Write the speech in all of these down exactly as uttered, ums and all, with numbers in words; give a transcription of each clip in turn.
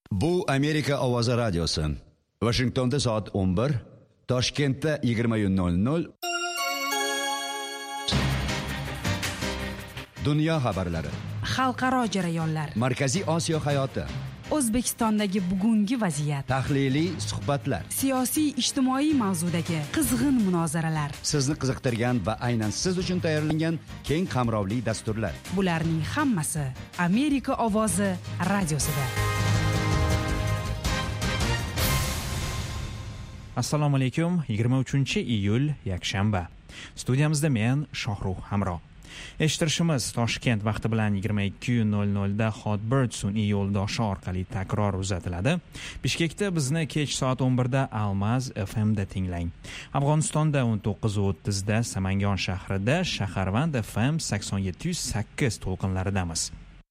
Bu Amerika ovozi radiosi. Washingtonda soat o'n bir, Toshkentda yigirma nol nol. Dunyo xabarlari. Xalqaro jarayonlar. Markaziy Osiyo hayoti. O'zbekistondagi bugungi vaziyat. Tahliliy suhbatlar. Siyosiy ijtimoiy mavzudagi qizg'in munozaralar. Sizni qiziqtirgan va aynan siz uchun tayyorlangan keng qamrovli dasturlar. Bularning hammasi Amerika ovozi radiosida. Assalomu alaykum. yigirma uchinchi iyul yakshanba. Studiyamizda men Shohruh Hamro. Eshittirishimiz Toshkent vaqti bilan yigirma ikki nol nol da Hotbird sun'iy yo'ldoshi orqali takror uzatiladi. Bishkekda bizni kech soat o'n bir da Almaz F M da tinglang. Afg'onistonda o'n to'qqiz o'ttiz da Samangon shahrida Shaharvand F M sakson yetti yuz sakkiz to'lqinlaridamiz.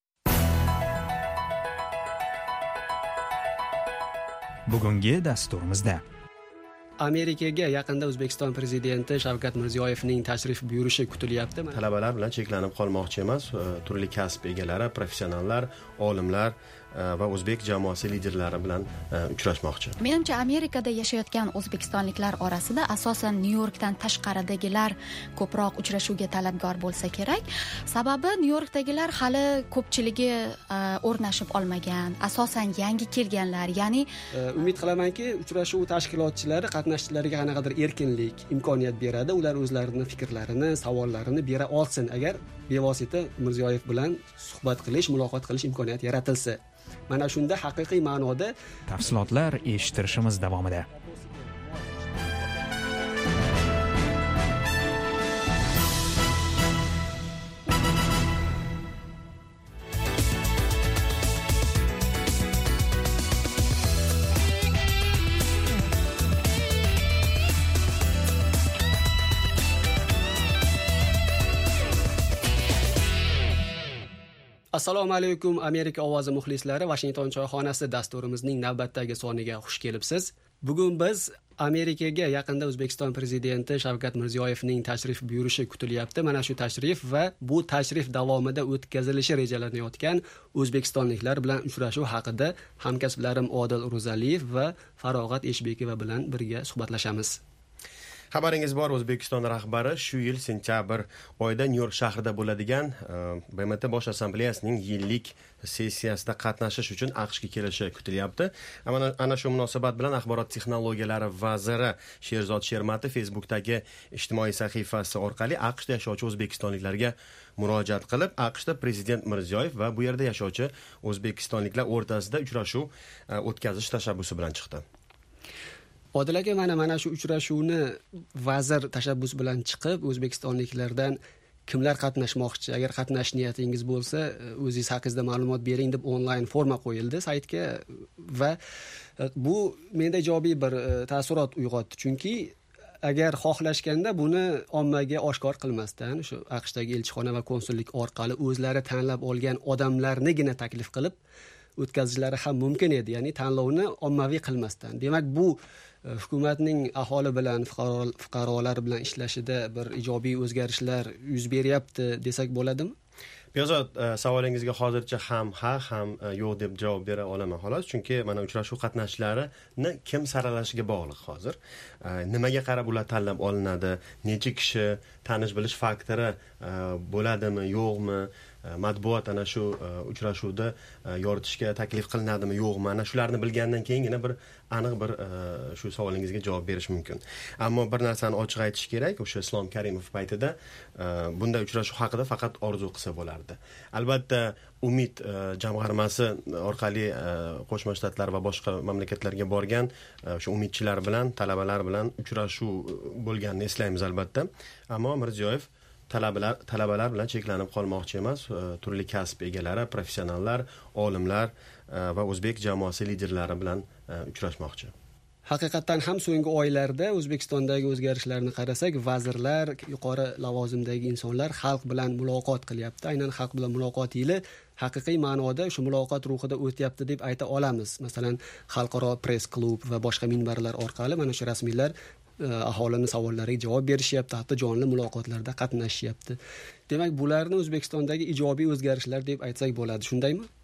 Bugungi dasturimizda Amerikaga yaqinda O'zbekiston prezidenti Shavkat Mirziyoyevning tashrif buyurishi kutilyapti. Talabalar bilan cheklanib qolmoqchi emas, turli kasb egalari, professionallar, olimlar va o'zbek jamoasi liderlari bilan uchrashmoqchi. Menimcha Amerikada yashayotgan o'zbekistonliklar orasida asosan Nyu-Yorkdan tashqaridagilar ko'proq uchrashuvga talabgor bo'lsa kerak. Sababi Nyu-Yorkdagilar hali ko'pchiligi o'rnashib olmagan, asosan yangi kelganlar, ya'ni umid qilamanki, uchrashuv tashkilotchilari qatnashchilariga qanaqadir erkinlik, imkoniyat beradi. Ular o'zlarining fikrlarini, savollarini bera olsin agar bevosita Mirziyoyev bilan suhbat qilish, muloqot qilish imkoniyati yaratilsa. Mana shunda haqiqiy ma'noda tafsilotlar eshittirishimiz davomida. Assalomu alaykum Amerika ovozi muxlislari. Washington choyxonasi dasturimizning navbatdagi soniga xush kelibsiz. Bugun biz Amerikaga yaqinda O'zbekiston prezidenti Shavkat Mirziyoyevning tashrif buyurishi kutilyapti. Mana shu tashrif va bu tashrif davomida o'tkazilishi rejalanayotgan o'zbekistonliklar bilan uchrashuv haqida hamkasblarim Odil Ro'zaliyev va Farog'at Eshbekova bilan birga suhbatlashamiz. Xabaringiz bor, O'zbekiston rahbari shu yil sentyabr oyida Nyu-York shahrida bo'ladigan B M T Bosh assambleyasining yillik sessiyasida qatnashish uchun AQShga kelishi kutilyapti. Ana shu munosabat bilan axborot texnologiyalari vaziri Sherzod Shermatov Facebookdagi ijtimoiy sahifasi orqali AQShda yashovchi o'zbekistonliklarga murojaat qilib, AQShda prezident Mirziyoyev va bu yerda yashovchi o'zbekistonliklar o'rtasida uchrashuv o'tkazish tashabbusi bilan chiqdi. Odil aka, mana mana shu uchrashuvni vazir tashabbus bilan chiqib, o'zbekistonliklardan kimlar qatnashmoqchi, agar qatnash niyatingiz bo'lsa, o'zingiz haqingizda ma'lumot bering deb onlayn forma qo'yildi saytga va bu menda ijobiy bir taassurot uyg'otdi. Chunki agar xohlashganda buni ommaga oshkor qilmasdan, shu AQShdagi elchixona va konsullik orqali o'zlari tanlab olgan odamlarnigina taklif qilib o'tkazishlari ham mumkin edi, ya'ni tanlovni ommaviy qilmasdan. Demak, bu hukumatning aholi bilan, fuqarolar bilan ishlashida bir ijobiy o'zgarishlar yuz beryapti desak bo'ladimi? Bezod, savolingizga hozircha ham ha, ham yo'q deb javob bera olaman xolos, chunki mana uchrashuv qatnashchilarini kim saralashiga bog'liq hozir. Nimaga qarab ular tanlab olinadi, necha kishi, tanish bilish faktori bo'ladimi, yo'qmi? Matbuot ana shu uchrashuvda yoritishga taklif qilinadimi, yo'qmi? Ana shularni bilgandan keyingina bir aniq bir shu savolingizga javob berish mumkin. Ammo bir narsani ochiq aytish kerak, o'sha Islom Karimov paytida bunday uchrashuv haqida faqat orzu qilsa bo'lardi. Albatta, Umid jamg'armasi orqali Qo'shma Shtatlar va boshqa mamlakatlarga borgan o'sha umidchilar bilan, talabalar bilan uchrashuv bo'lganini eslaymiz albatta. Ammo Mirziyoyev talabalar talabalar bilan cheklanib qolmoqchi emas, turli kasb egalari, professionallar, olimlar va o'zbek jamoasi liderlari bilan uchrashmoqchi. Haqiqatan ham so'nggi oylarda O'zbekistondagi o'zgarishlarni qarasak, vazirlar, yuqori lavozimdagi insonlar xalq bilan muloqot qilyapti. Aynan xalq bilan muloqot yili haqiqiy ma'noda shu muloqot ruhida o'tyapti deb ayta olamiz. Masalan, xalqaro press klub va boshqa minbarlar orqali mana shu rasmiylar aholini savollariga javob berishyapti, hatto jonli muloqotlarda qatnashyapti. Demak, bularni O'zbekistondagi ijobiy o'zgarishlar deb aytsak bo'ladi, shundaymi?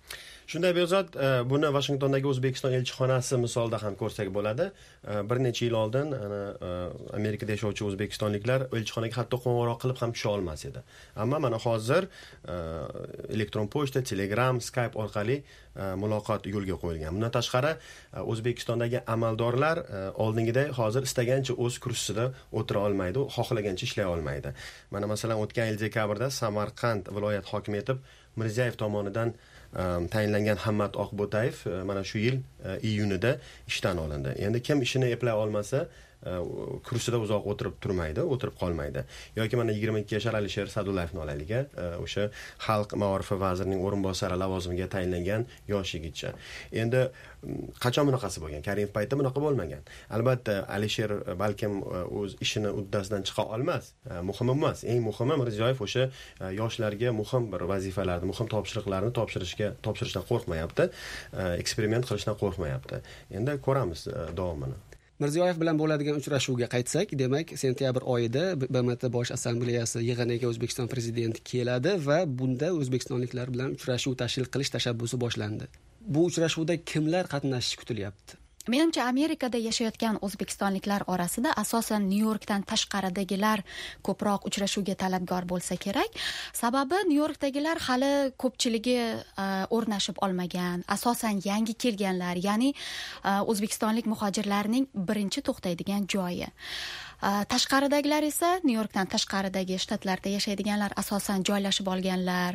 Shunday Behzod, buni Vashingtondagi O'zbekiston elchixonasi misolida ham ko'rsak bo'ladi. Bir necha yil oldin ana Amerikada yashovchi o'zbekistonliklar elchixonaga hatto qo'ng'iroq qilib ham tusha olmas edi. Ammo mana hozir elektron pochta, Telegram, Skype orqali muloqot yo'lga qo'yilgan. Bundan tashqari O'zbekistondagi amaldorlar oldingiday hozir istagancha o'z kursisida o'tira olmaydi, xohlagancha ishlay olmaydi. Mana masalan o'tgan yil dekabrda Samarqand viloyat hokimi etib Mirziyoyev tomonidan tayinlangan Hammat Oqbo'tayev mana shu yil iyunida ishdan olindi. Endi kim ishini eplay olmasa, kursida uzoq o'tirib turmaydi, o'tirib qolmaydi. Yoki mana yigirma ikki yashar Alisher Sa'dullayevni olaylik, o'sha xalq maorifi vazirining o'rinbosari lavozimiga tayinlangan yosh yigitcha. Endi qachon bunaqasi bo'lgan? Karimov paytida bunaqa bo'lmagan. Albatta, Alisher balkim o'z ishini uddasidan chiqa olmas, muhimi emas. Eng muhimi Mirziyoyev o'sha yoshlarga muhim bir vazifalarni, muhim topshiriqlarni topshirishga, topshirishdan qo'rqmayapti, eksperiment qilishdan qo'rqmayapti. Endi ko'ramiz davomini. Mirziyoyev bilan bo'ladigan uchrashuvga qaytsak, demak, sentyabr oyida B M T Bosh assambleyasi yig'iniga O'zbekiston prezidenti keladi va bunda o'zbekistonliklar bilan uchrashuv tashkil qilish tashabbusi boshlandi. Bu uchrashuvda kimlar qatnashishi kutilyapti? Menimcha Amerikada yashayotgan o'zbekistonliklar orasida asosan Nyu-Yorkdan tashqaridagilar ko'proq uchrashuvga talabgor bo'lsa kerak. Sababi Nyu-Yorkdagilar hali ko'pchiligi o'rnashib olmagan, asosan yangi kelganlar, ya'ni o'zbekistonlik muhojirlarning birinchi to'xtaydigan joyi. Tashqaridagilar esa Nyu-Yorkdan tashqaridagi shtatlarda yashaydiganlar asosan joylashib olganlar.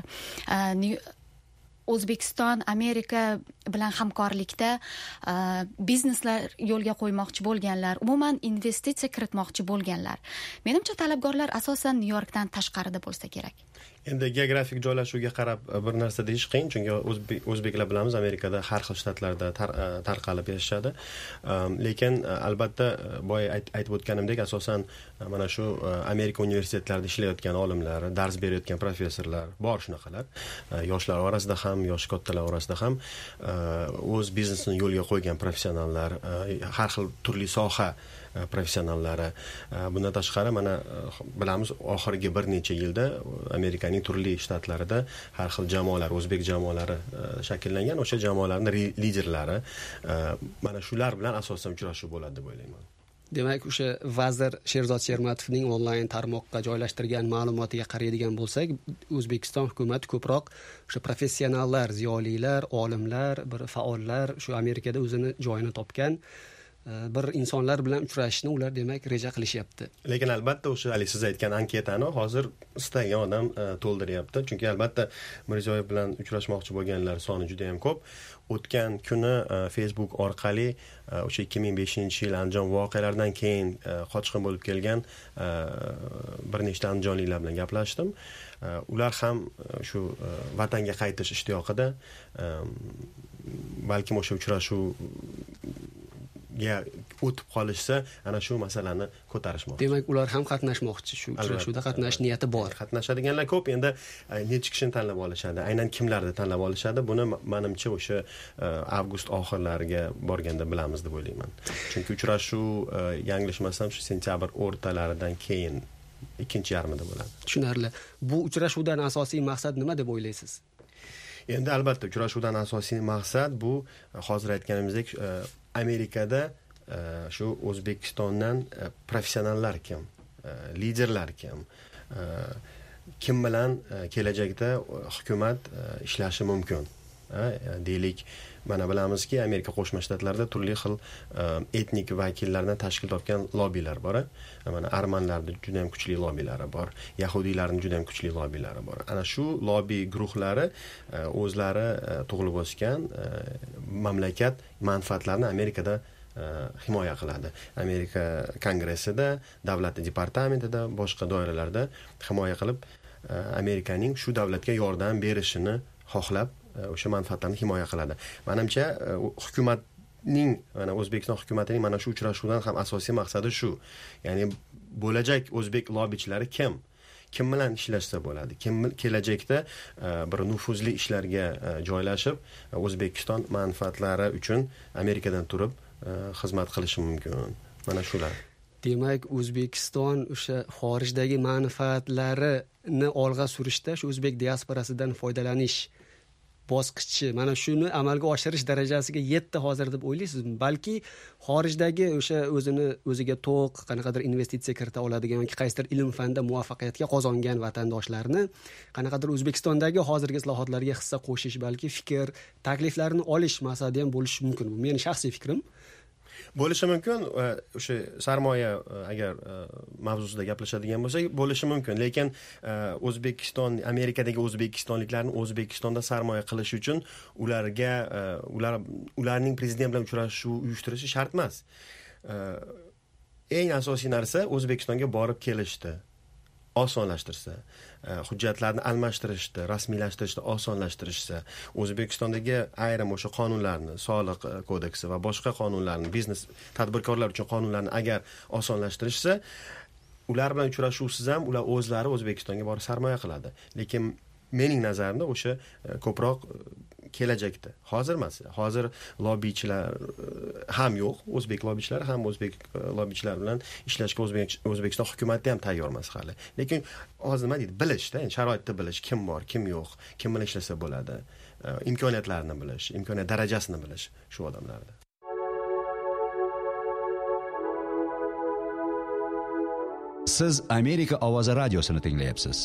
O'zbekiston Amerika bilan hamkorlikda bizneslar yo'lga qo'ymoqchi bo'lganlar, umuman investitsiya kiritmoqchi bo'lganlar. Menimcha talabgorlar asosan Nyu-Yorkdan tashqarida bo'lsa kerak. Endi geografik joylashuvga qarab bir narsa deyish qiyin, chunki o'zbeklar bilamiz Amerikada har xil shtatlarda tarqalib yashashadi. Lekin albatta boya aytib o'tganimdek, asosan mana shu Amerika universitetlarida ishlayotgan olimlar, dars berayotgan professorlar bor shunaqalar. Yoshlar orasida ham, yosh kattalar orasida ham o'z biznesini yo'lga qo'ygan professionallar, har xil turli soha professionallari. Bundan tashqari mana bilamiz oxirgi bir necha yilda Amerikaning turli shtatlarida har xil jamoalar, o'zbek jamoalari shakllangan, o'sha jamoalarning liderlari mana shular bilan asosan uchrashuv bo'ladi deb o'ylayman. Demak, o'sha vazir Sherzod Shermatovning onlayn tarmoqqa joylashtirgan ma'lumotiga qaraydigan bo'lsak, O'zbekiston hukumati ko'proq o'sha professionallar, ziyolilar, olimlar, bir faollar shu Amerikada o'zini joyini topgan bir insonlar bilan uchrashishni ular demak reja qilishyapti. Lekin albatta o'sha hali siz aytgan anketani hozir istagan odam to'ldiryapti. Chunki albatta Mirziyoyev bilan uchrashmoqchi bo'lganlar soni juda ham ko'p. O'tgan kuni Facebook orqali o'sha ikki ming beshinchi yil Andijon voqealaridan keyin qochqin bo'lib kelgan bir nechta andijonliklar bilan gaplashdim. Ular ham shu vatanga qaytish ishtiyoqida, balkim o'sha uchrashuv ga o'tib qolishsa, ana shu masalani ko'tarishmoqchi. Demak, ular ham qatnashmoqchi, shu uchrashuvda qatnashish niyati bor. Qatnashadiganlar ko'p, endi necha kishini tanlab olishadi, aynan kimlarni tanlab olishadi, buni menimcha o'sha avgust oxirlariga borganda bilamiz deb o'ylayman. Chunki uchrashuv yanglishmasam shu sentyabr o'rtalaridan keyin ikkinchi yarmida bo'ladi. Tushunarli. Bu uchrashuvdan asosiy maqsad nima deb o'ylaysiz? Endi albatta uchrashuvdan asosiy maqsad bu hozir aytganimizdek Amerikada shu O'zbekistondan professionallar kim, liderlar kim, kim bilan kelajakda hukumat ishlashi mumkin. Deylik, mana bilamizki Amerika Qo'shma Shtatlarida turli xil etnik vakillardan tashkil topgan lobbilar bor. Mana armanlarda juda ham kuchli lobbilari bor, yahudiylarning juda ham kuchli lobbilari bor. Ana shu lobbi guruhlari o'zlari tug'ilib o'sgan mamlakat manfaatlarini Amerikada himoya qiladi. Amerika Kongressida, davlat departamentida, boshqa doiralarda himoya qilib Amerikaning shu davlatga yordam berishini xohlab o'sha manfaatlarni himoya qiladi. Menimcha hukumatning, mana O'zbekiston hukumatining mana shu uchrashuvdan ham asosiy maqsadi shu. Ya'ni bo'lajak o'zbek lobbichlari kim? Kim bilan ishlashsa bo'ladi? Kim kelajakda bir nufuzli ishlarga joylashib, O'zbekiston manfaatlari uchun Amerikadan turib xizmat qilishi mumkin. Mana shular. Demak, O'zbekiston o'sha xorijdagi manfaatlarini olg'a surishda shu o'zbek diasporasidan foydalanish bosqichi mana shuni amalga oshirish darajasiga yetdi hozir deb o'ylaysizmi? Balki xorijdagi o'sha o'zini o'ziga to'q, qanaqadir investitsiya kirita oladigan yoki qaysidir ilm fanda muvaffaqiyatga qozongan vatandoshlarni qanaqadir O'zbekistondagi hozirgi islohotlarga hissa qo'shish, balki fikr, takliflarni olish maqsadi ham bo'lishi mumkin. Bu meni shaxsiy fikrim. Bo'lishi mumkin. O'sha sarmoya agar mavzusida gaplashadigan bo'lsak, bo'lishi mumkin. Lekin O'zbekiston, Amerikadagi o'zbekistonliklarni O'zbekistonda sarmoya qilish uchun ularga ular ularning prezident bilan uchrashuv uyushtirishi shart emas. Eng asosiy narsa O'zbekistonga borib kelishdi. Osonlashtirsa, hujjatlarni almashtirishda, rasmiylashtirishda osonlashtirishsa, O'zbekistondagi ayrim o'sha qonunlarni, soliq kodeksi va boshqa qonunlarni, biznes tadbirkorlar uchun qonunlarni agar osonlashtirishsa, ular bilan uchrashuvsiz ham ular o'zlari O'zbekistonga borib sarmoya qiladi. Lekin mening nazarimda o'sha ko'proq kelajakda, hozir emas. Hozir lobbichilar ham yo'q, o'zbek lobbichilari ham o'zbek lobbichilar bilan ishlashga O'zbekiston hukumati ham tayyor emas hali. Lekin hozir nima deydi, bilishda, ya'ni sharoitni bilish, kim bor, kim yo'q, kim bilan ishlasa bo'ladi, imkoniyatlarini bilish, imkoniyat darajasini bilish shu odamlarda. Siz Amerika ovozi radiosini tinglayapsiz.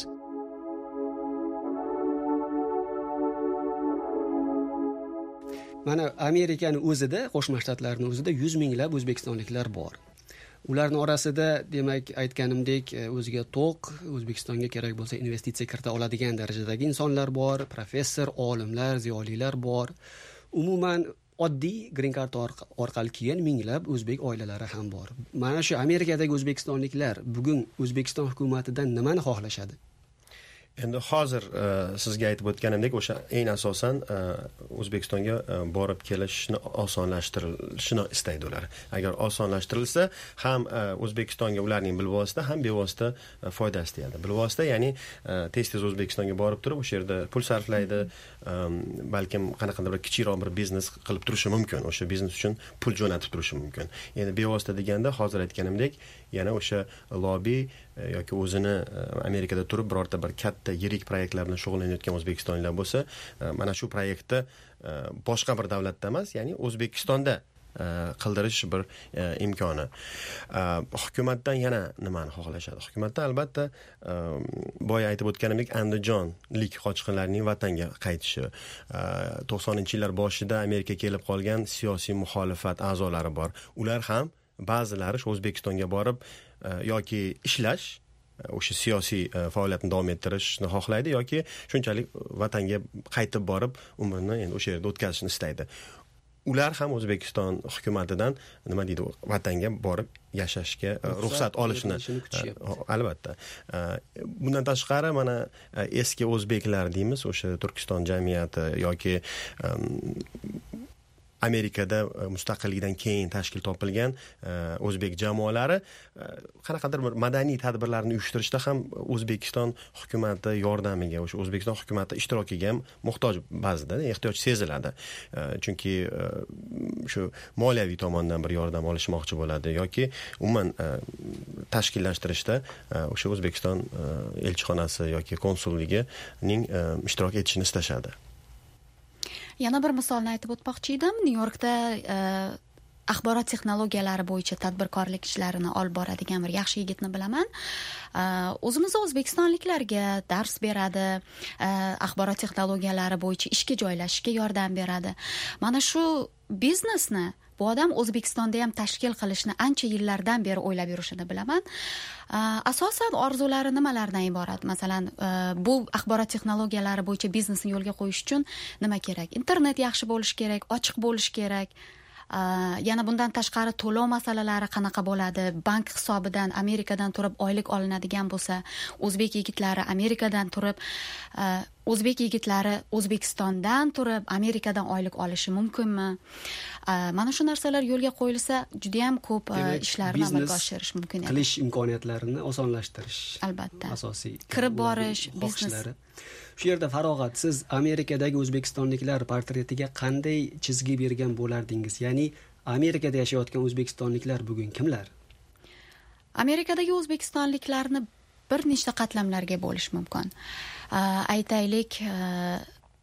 Mana Amerikaning o'zida, Qo'shma Shtatlarning o'zida yuz minglab o'zbekistonliklar bor. Ularning orasida, demak, aytganimdek, o'ziga to'q, O'zbekistonga kerak bo'lsa investitsiya kirita oladigan darajadagi insonlar bor, professor, olimlar, ziyolilar bor. Umuman oddiy green card orqali kelgan minglab o'zbek oilalari ham bor. Mana shu Amerikadagi o'zbekistonliklar bugun O'zbekiston hukumatidan nimani xohlashadi? Endi hozir sizga aytib o'tganimdek, o'sha eng asosan O'zbekistonga borib kelishni osonlashtirilishini istaydi ular. Agar osonlashtirilsa, ham O'zbekistonga ularning bilvosita ham bevosita foydasi tegadi. Bilvosita, ya'ni tez-tez O'zbekistonga borib turib, o'sha yerda pul sarflaydi, balkim qanaqadir bir kichikroq bir biznes qilib turishi mumkin. O'sha biznes uchun pul jo'natib turishi mumkin. Endi bevosita deganda, hozir aytganimdek, yana o'sha lobby yoki o'zini Amerikada turib birorta bir katta yirik proyektlar bilan shug'ullanayotgan o'zbekistonliklar bo'lsa, mana shu proyektni boshqa bir davlatda emas, ya'ni O'zbekistonda qildirish bir imkoni. Hukumatdan yana nimani xohlashadi? Hukumatdan albatta boya aytib o'tganimdek andijonlik qochqinlarning vatanga qaytishi, to'qsoninchi yillar boshida Amerika kelib qolgan siyosiy muxolifat a'zolari bor. Ular ham ba'zilari O'zbekistonga borib yoki ishlash, o'sha siyosiy faoliyatni davom ettirishni xohlaydi yoki shunchalik vatanga qaytib borib umrini endi o'sha yerda o'tkazishni istaydi. Ular ham O'zbekiston hukumatidan nima deydi, vatanga borib yashashga ruxsat olishni albatta. Bundan tashqari mana eski o'zbeklar deymiz, o'sha Turkiston jamiyati yoki Amerikada mustaqillikdan keyin tashkil topilgan o'zbek jamoalari qanaqadir bir madaniy tadbirlarni uyushtirishda ham O'zbekiston hukumati yordamiga, o'sha O'zbekiston hukumati ishtirokiga ham muhtoj, ba'zida ehtiyoj seziladi. Chunki shu moliyaviy tomondan bir yordam olishmoqchi bo'ladi yoki umuman tashkillashtirishda o'sha O'zbekiston elchixonasi yoki konsulligining ishtirok etishini istashadi. Yana bir misolni aytib o'tmoqchi edim. Nyu-Yorkda axborot texnologiyalari bo'yicha tadbirkorlik ishlarini olib boradigan bir yaxshi yigitni bilaman. O'zimiz o'zbekistonliklarga dars beradi, axborot texnologiyalari bo'yicha ishga joylashishga yordam beradi. Mana shu biznesni bu odam O'zbekistonda ham tashkil qilishni ancha yillardan beri o'ylab yurishini bilaman. Asosan orzulari nimalardan iborat? Masalan, bu axborot texnologiyalari bo'yicha biznesni yo'lga qo'yish uchun nima kerak? Internet yaxshi bo'lishi kerak, ochiq bo'lishi kerak. Yana bundan tashqari to'lov masalalari qanaqa bo'ladi? Bank hisobidan Amerikadan turib oylik olinadigan bo'lsa, o'zbek yigitlari Amerikadan turib, o'zbek yigitlari O'zbekistondan turib Amerikadan oylik olishi mumkinmi? Mana shu narsalar yo'lga qo'yilsa, juda ham ko'p ishlarni amalga oshirish mumkin edi. Qilish imkoniyatlarini osonlashtirish. Albatta. Asosiy kirib borish, biznes. Shu yerda Farog'at, siz Amerikadagi o'zbekistonliklar portretiga qanday chizgi bergan bo'lardingiz? Ya'ni Amerikada yashayotgan o'zbekistonliklar bugun kimlar? Amerikadagi o'zbekistonliklarni bir nechta qatlamlarga bo'lish mumkin. Aytaylik,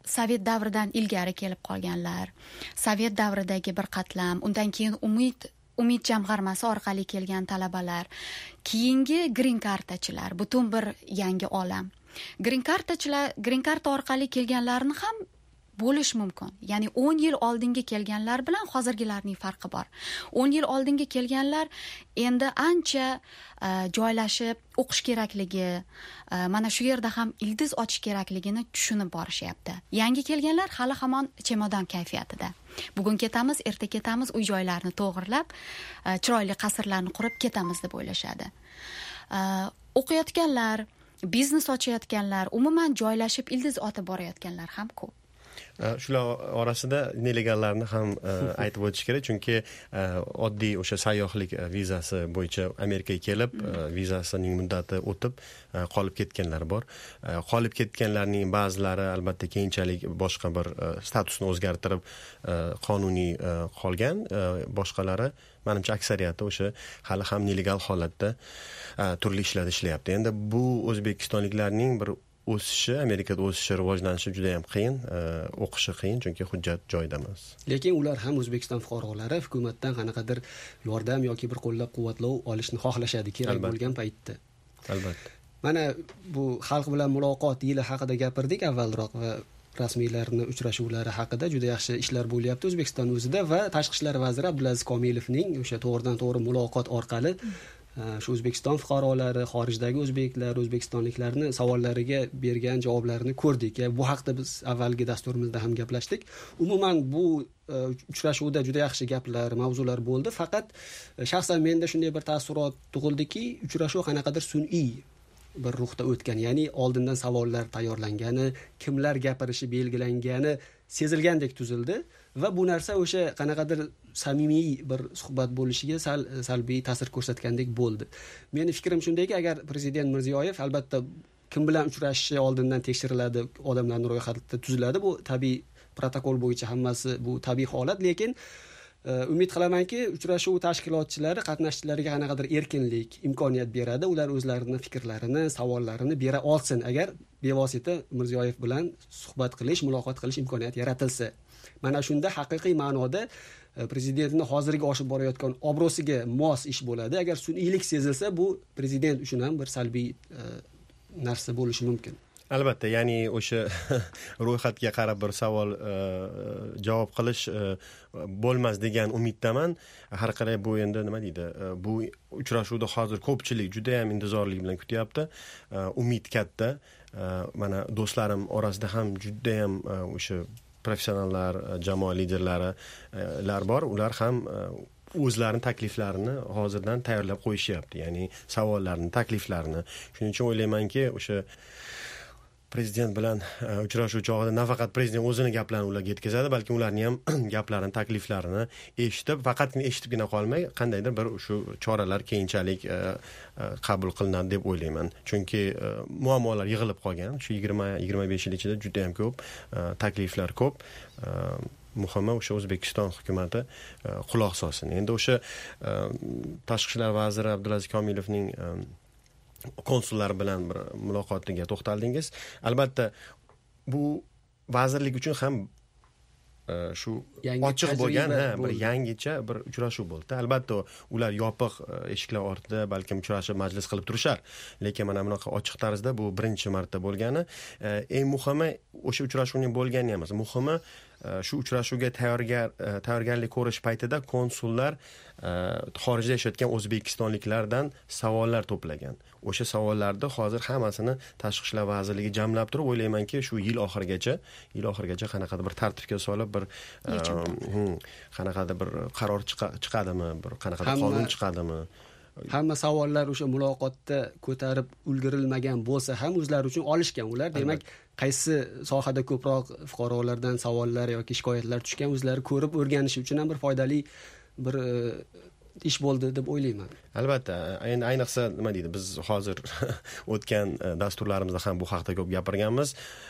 sovet davridan ilgari kelib qolganlar, sovet davridagi bir qatlam, undan keyin umid umid jamg'armasi orqali kelgan talabalar, keyingi green kartachilar, butun bir yangi olam. Green kartachilar, green karta orqali kelganlarni ham bo'lish mumkin. Ya'ni o'n yil oldingi kelganlar bilan hozirgilarning farqi bor. o'n yil oldingi kelganlar endi ancha uh, joylashib o'qish kerakligi, uh, mana shu yerda ham ildiz ochish kerakligini tushunib borishyapti. Yangi kelganlar hali hamon chemodon kayfiyatida. Bugun ketamiz, erta ketamiz, uy joylarni to'g'irlab, uh, chiroyli qasrlarni qurib ketamiz deb o'ylashadi. Uh, o'qiyotganlar, biznes ochayotganlar, umuman joylashib ildiz otib borayotganlar ham ko'p. Shular orasida nelegallarni ham aytib o'tish kerak, chunki oddiy o'sha sayyohlik vizasi bo'yicha Amerikaga kelib, vizasining muddati o'tib qolib ketganlar bor. Qolib ketganlarning ba'zilari albatta keyinchalik boshqa bir statusni o'zgartirib qonuniy qolgan, boshqalari menimcha aksariyati o'sha hali ham nelegal holatda turli ishlarda ishlayapti. Endi bu o'zbekistonliklarning bir o'sishi, Amerikada o'sishi, rivojlanishi juda ham qiyin, o'qishi qiyin, chunki hujjat joyida emas. Lekin ular ham O'zbekiston fuqarolari hukumatdan qanaqadir yordam yoki bir qo'llab-quvvatlov olishni xohlashadi kerak bo'lgan paytda. Albatta. Mana bu xalq bilan muloqot yili haqida gapirdik avvalroq va rasmiylarning uchrashuvlari haqida juda yaxshi ishlar bo'lyapti O'zbekiston o'zida va Tashqi ishlar vaziri Abdulaziz Komilovning o'sha to'g'ridan-to'g'ri muloqot orqali shu O'zbekiston fuqarolari, xorijdagi o'zbeklar, o'zbekistonliklarni savollariga bergan javoblarini ko'rdik. Bu haqda biz avvalgi dasturimizda ham gaplashdik. Umuman bu uchrashuvda juda yaxshi gaplar, mavzular bo'ldi. Faqat shaxsan menda shunday bir taassurot tug'ildiki, uchrashuv qanaqadir sun'iy bir ruhda o'tgan, ya'ni oldindan savollar tayyorlangani, kimlar gapirishi belgilangani sezilgandek tuzildi va bu narsa o'sha qanaqadir samimiy bir suhbat bo'lishiga sal salbiy ta'sir ko'rsatgandek bo'ldi. Meni fikrim shundayki, agar prezident Mirziyoyev albatta kim bilan uchrashishi oldindan tekshiriladi, odamlarning ro'yxati tuziladi, bu tabiiy protokol bo'yicha hammasi bu tabiiy holat, lekin umid qilamanki, uchrashuv tashkilotchilari qatnashchilariga qanaqadir erkinlik, imkoniyat beradi, ular o'zlarining fikrlarini, savollarini bera olsin, agar bevosita Mirziyoyev bilan suhbat qilish, muloqot qilish imkoniyati yaratilsa. Mana shunda haqiqiy ma'noda prezidentning hozirgi oshib borayotgan obro'siga mos ish bo'ladi. Agar sun'iylik sezilsa, bu prezident uchun ham bir salbiy narsa bo'lishi mumkin. Albatta, ya'ni o'sha ro'yxatga qarab bir savol javob qilish bo'lmas degan umiddaman. Har qalay bu endi nima deydi? Bu uchrashuvda hozir ko'pchilik juda ham intizorlik bilan kutyapti. Umid katta. Mana do'stlarim orasida ham juda ham o'sha professionallar, jamoa liderlarilar bor. Ular ham o'zlarining takliflarini hozirdan tayyorlab qo'yishyapti, ya'ni savollarni, takliflarini. Shuning uchun o'ylaymanki, o'sha prezident bilan uchrashuv chog'ida nafaqat prezident o'zini gaplarini ularga yetkazadi, balki ularning ham gaplarini, takliflarini eshitib, faqatgina eshitibgina qolmay, qandaydir bir shu choralar keyinchalik qabul qilinadi deb o'ylayman. Chunki muammolar yig'ilib qolgan. Shu yigirma yigirma besh yil ichida juda ham ko'p takliflar ko'p. Muhimi o'sha O'zbekiston hukumatı quloq solsin. Endi o'sha Tashqi ishlar vaziri Abdulaziz Komilovning konsullar bilan bir muloqotiga to'xtaldingiz. Albatta bu vazirlik uchun ham shu ochiq bo'lgan, ha, bir yangicha bir uchrashuv bo'ldi. Albatta ular yopiq eshiklar ortida balkim uchrashib majlis qilib turishar, lekin mana bunaqa ochiq tarzda bu birinchi marta bo'lgani. Eng muhimi o'sha uchrashuvning bo'lgani emas. Muhimi shu uchrashuvga tayyorgar tayyorgarlik ko'rish paytida konsullar xorijda yashayotgan o'zbekistonliklardan savollar to'plagan. O'sha savollarni hozir hammasini Tashqi ishlar vazirligi jamlab turib, o'ylaymanki, shu yil oxirigacha, yil oxirigacha qanaqadir bir tartibga solib, bir qanaqadir bir qaror chiqadimi, bir qanaqadir qonun chiqadimi? Hamma savollar o'sha muloqotda ko'tarib ulgurilmagan bo'lsa ham o'zlari uchun olishgan ular. Demak, qaysi sohada ko'proq fuqarolardan savollar yoki shikoyatlar tushgan, o'zlari ko'rib o'rganish uchun ham bir foydali bir ish bo'ldi deb o'ylayman. Albatta, endi ayniqsa nima deydi, biz hozir o'tgan dasturlarimizda ham bu haqda ko'p gapirganmiz.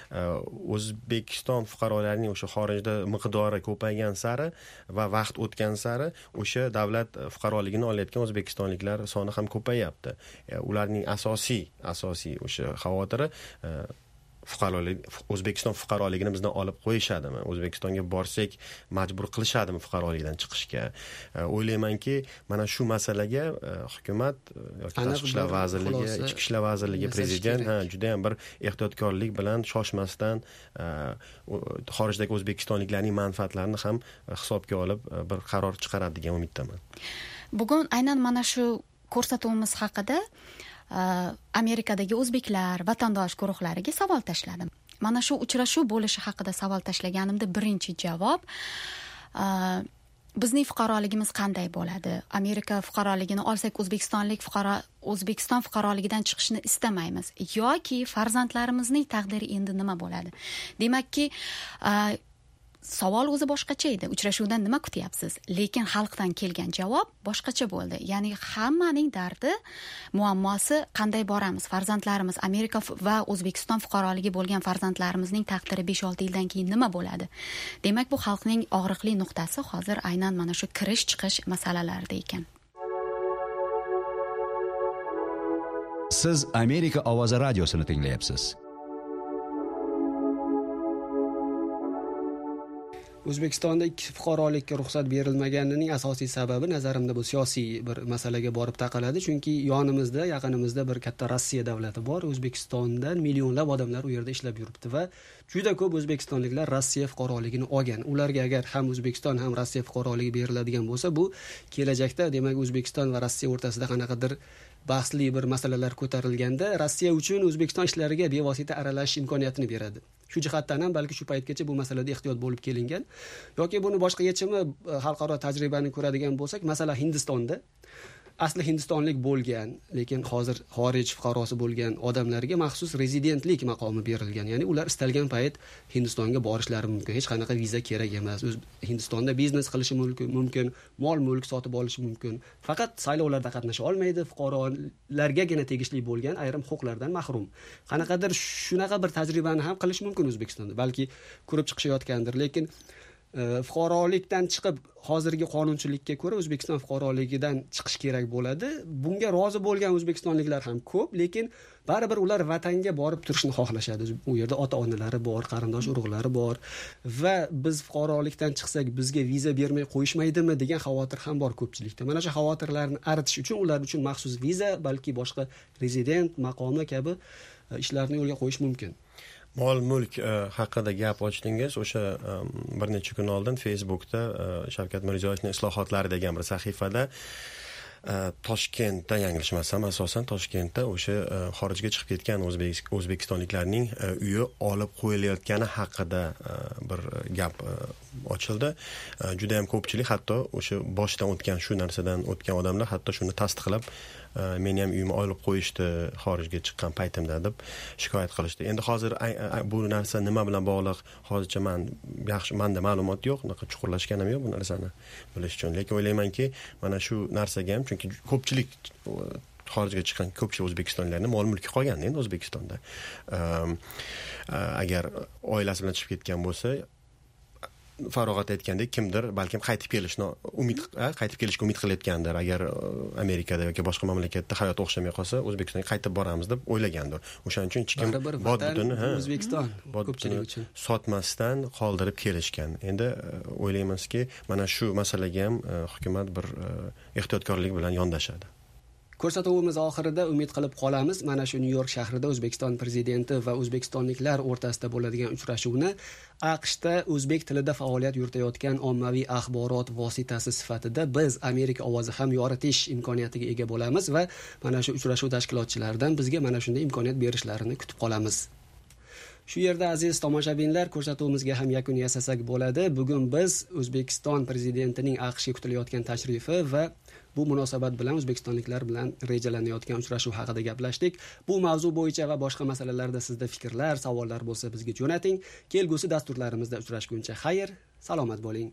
O'zbekiston fuqarolarining o'sha xorijda miqdori ko'paygan sari va vaqt o'tgan sari o'sha davlat fuqaroligini olayotgan o'zbekistonliklar soni ham ko'payapti. Ularning asosiy asosiy o'sha xavotiri fuqarolik O'zbekiston fuqaroligini bizdan olib qo'yishadimi? O'zbekistonga borsak majbur qilishadimi fuqarolikdan chiqishga? O'ylaymanki, mana shu masalaga hukumat yoki Tashqi ishlar vazirligi, Ichki ishlar vazirligi, prezident ha juda ham bir ehtiyotkorlik bilan shoshmasdan xorijdagi o'zbekistonliklarning manfaatlarini ham hisobga olib bir qaror chiqaradi degan umiddaman. Bugun aynan mana shu ko'rsatuvimiz haqida Amerikadagi o'zbeklar, vatandosh guruhlariga savol tashladim. Mana shu uchrashuv bo'lishi haqida savol tashlaganimda birinchi javob bizning fuqaroligimiz qanday bo'ladi? Amerika fuqaroligini olsak, O'zbekistonlik fuqaro O'zbekiston fuqaroligidan chiqishni istamaymiz yoki farzandlarimizning taqdiri endi nima bo'ladi? Demakki, savol o'zi boshqacha edi. Uchrashuvdan nima kutyapsiz? Lekin xalqdan kelgan javob boshqacha bo'ldi. Ya'ni hammaning dardi, muammosi qanday boramiz? Farzandlarimiz Amerika va O'zbekiston fuqaroligi bo'lgan farzandlarimizning taqdiri besh olti yildan keyin nima bo'ladi? Demak, bu xalqning og'riqli nuqtasi hozir aynan mana shu kirish-chiqish masalalarida ekan. Siz Amerika ovozi radiosini tinglayapsiz. O'zbekistonda ikki fuqarolikka ruxsat berilmaganining asosiy sababi nazarimda bu siyosiy bir masalaga borib taqaladi, chunki yonimizda, yaqinimizda bir katta Rossiya davlati bor. O'zbekistondan millionlab odamlar u yerda ishlab yuribdi va juda ko'p o'zbekistonliklar Rossiya fuqaroligini olgan. Ularga agar ham O'zbekiston ham Rossiya fuqaroligi beriladigan bo'lsa, bu kelajakda, demak, O'zbekiston va Rossiya o'rtasida qanaqadir bahsli bir masalalar ko'tarilganda Rossiya uchun O'zbekiston ishlariga bevosita aralashish imkoniyatini beradi. Shu jihatdan ham balki shu paytgacha bu masalada ehtiyot bo'lib kelingan. Yoki buni boshqa yechimi xalqaro tajribani ko'radigan bo'lsak, masalan Hindistonda asli hindistonlik bo'lgan, lekin hozir xorij fuqarosi bo'lgan odamlarga maxsus rezidentlik maqomi berilgan. Ya'ni ular istalgan payt Hindistonga borishlari mumkin. Hech qanaqa viza kerak emas. O'z Hindistonda biznes qilishi mumkin, mol-mulk sotib olishi mumkin. Faqat saylovlarda qatnasha olmaydi, fuqarolargagina tegishli bo'lgan ayrim huquqlardan mahrum. Qanaqadir shunaqa bir tajribani ham qilish mumkin O'zbekistonda. Balki ko'rib chiqishayotgandir, lekin fuqarolikdan chiqib hozirgi qonunchilikka ko'ra O'zbekiston fuqaroligidan chiqish kerak bo'ladi. Bunga rozi bo'lgan o'zbekistonliklar ham ko'p, lekin baribir ular vatanga borib turishni xohlashadi. U yerda ota-onalari bor, qarindosh urug'lari bor va biz fuqarolikdan chiqsak bizga viza bermay qo'yishmaydimi degan xavotir ham bor ko'pchilikda. Mana shu xavotirlarni aritish uchun ular uchun maxsus viza, balki boshqa rezident maqomi kabi ishlarni yo'lga qo'yish mumkin. Mol-mulk haqida gap ochdingiz. O'sha bir necha kun oldin Facebookda Shavkat Mirziyoyevning islohotlari degan bir sahifada Toshkentda, yanglishmasam, asosan Toshkentda o'sha xorijga chiqib ketgan o'zbekistonliklarning uyi olib qo'yilayotgani haqida bir gap ochildi. Juda ham ko'pchilik, hatto o'sha boshdan o'tgan, shu narsadan o'tgan odamlar hatto shuni tasdiqlab, meni ham uyimni olib qo'yishdi xorijga chiqqan paytimda deb shikoyat qilishdi. Endi hozir bu narsa nima bilan bog'liq hozircha men yaxshi menda ma'lumot yo'q, unaqa chuqurlashganim yo'q bu narsani bilish uchun. Lekin o'ylaymanki, mana shu narsaga ham, chunki ko'pchilik xorijga chiqqan ko'pchilik o'zbekistonliklarning mol-mulki qolgan endi O'zbekistonda. Agar oilasi bilan chiqib ketgan bo'lsa, farog'at aytgandek, kimdir balkim qaytib kelishni umid qaytib kelishga umid qilayotgandir. Agar Amerikada yoki boshqa mamlakatda hayot o'xshamay qolsa, O'zbekistonga qaytib boramiz deb o'ylagandir. O'shaning uchun hech kim bodbutuni O'zbekiston ko'pchilik uchun sotmasdan qoldirib kelishgan. Endi o'ylaymizki, mana shu masalaga ham hukumat bir ehtiyotkorlik bilan yondashadi. Ko'rsatuvimiz oxirida umid qilib qolamiz, mana shu Nyu-York shahrida O'zbekiston prezidenti va o'zbekistonliklar o'rtasida bo'ladigan uchrashuvni AQShda o'zbek tilida faoliyat yuritayotgan ommaviy axborot vositasi sifatida biz Amerika ovozi ham yoritish imkoniyatiga ega bo'lamiz va mana shu uchrashuv tashkilotchilaridan bizga mana shunday imkoniyat berishlarini kutib qolamiz. Shu yerda aziz tomoshabinlar, ko'rsatuvimizga ham yakun yasasak bo'ladi. Bugun biz O'zbekiston prezidentining AQShga kutilayotgan tashrifi va bu munosabat bilan o'zbekistonliklar bilan rejalanayotgan uchrashuv haqida gaplashdik. Bu mavzu bo'yicha va boshqa masalalarda sizda fikrlar, savollar bo'lsa bizga jo'nating. Kelgusi dasturlarimizda uchrashguncha xayr, salomat bo'ling.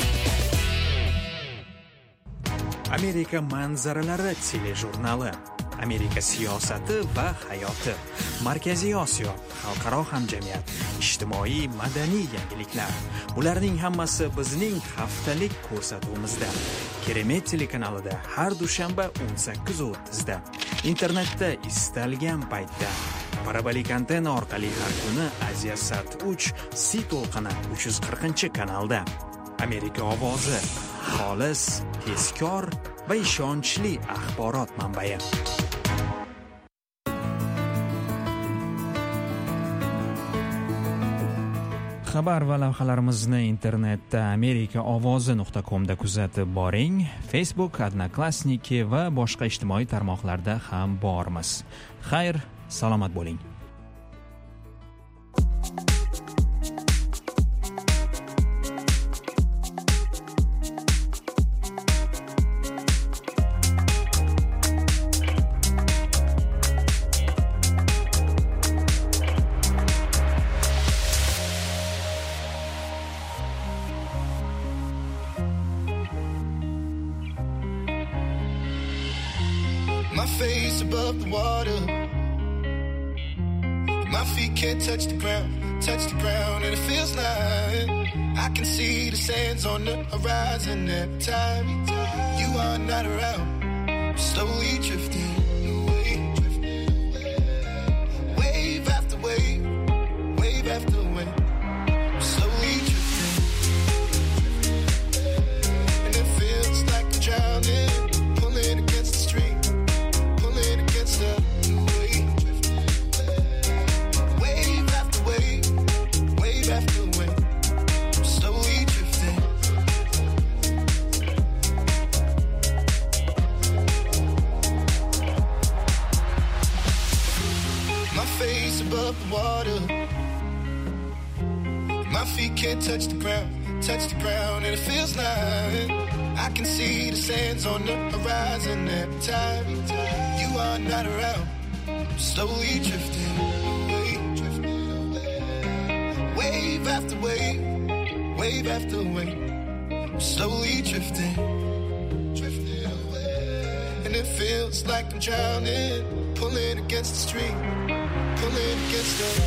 Amerika manzaralari telejurnali. Amerika siyosati va hayoti, Markaziy Osiyo, xalqaro hamjamiyat, ijtimoiy madaniy yangiliklar. Bularning hammasi bizning haftalik ko'rsatuvimizda. Keremet telekanalida har dushanba o'n sakkiz o'ttizda. Internetda istalgan paytda. Parabolik antenna orqali har kuni Aziya Sat uch C to'lqini uch yuz qirqinchi kanalda. Amerika ovozi, xolis, tezkor va ishonchli axborot manbai. Xabar va lavhalarimizni internetda amerika ovozi nuqta com da kuzatib boring. Facebook, Odnoklassniki va boshqa ijtimoiy tarmoqlarda ham bormiz. Xayr, salomat bo'ling. My face above the water, my feet can't touch the ground, touch the ground, and it feels like I can see the sands on the horizon every time you are not around. I'm slowly drifting away, wave after wave, wave after wave. I'm slowly drifting, and it feels like I'm drowning, pulling against the stream. Against the wave, wave after wave, wave after wave, I'm slowly drifting. My face above the water, my feet can't touch the ground, touch the ground, and it feels like I can see the sands on the horizon every time you are not around. I'm slowly drifting away, drifting away. Wave after wave, wave after wave. I'm slowly drifting, drifting away. And it feels like I'm drowning, pulling against the stream, pulling against the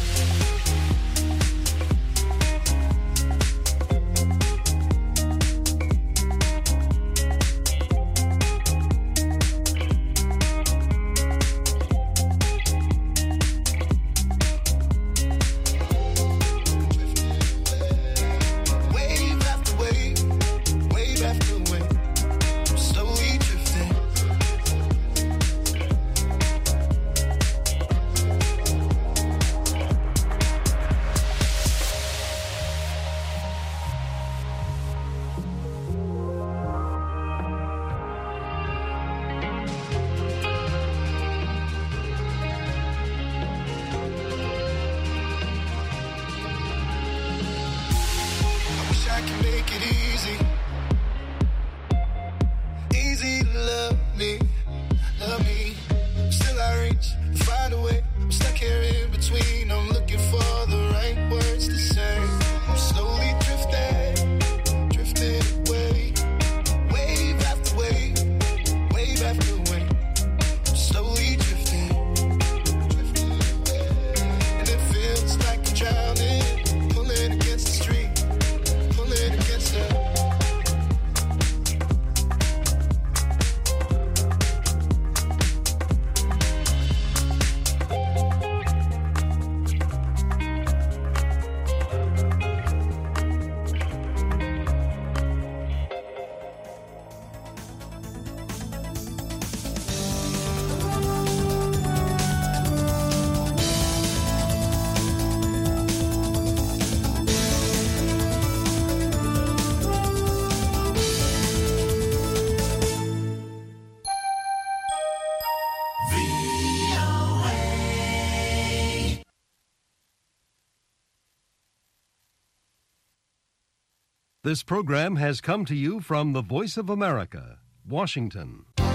I can make it easy, easy to love me, love me. Still I reach, find a way. I'm stuck here in between. I'm looking for the right words to say. I'm slowly drifting, drifting away, wave after wave, wave after wave. I'm slowly drifting, drifting away, and it feels like I'm drowning, pulling against the stream. Against the This program has come to you from the Voice of America, Washington.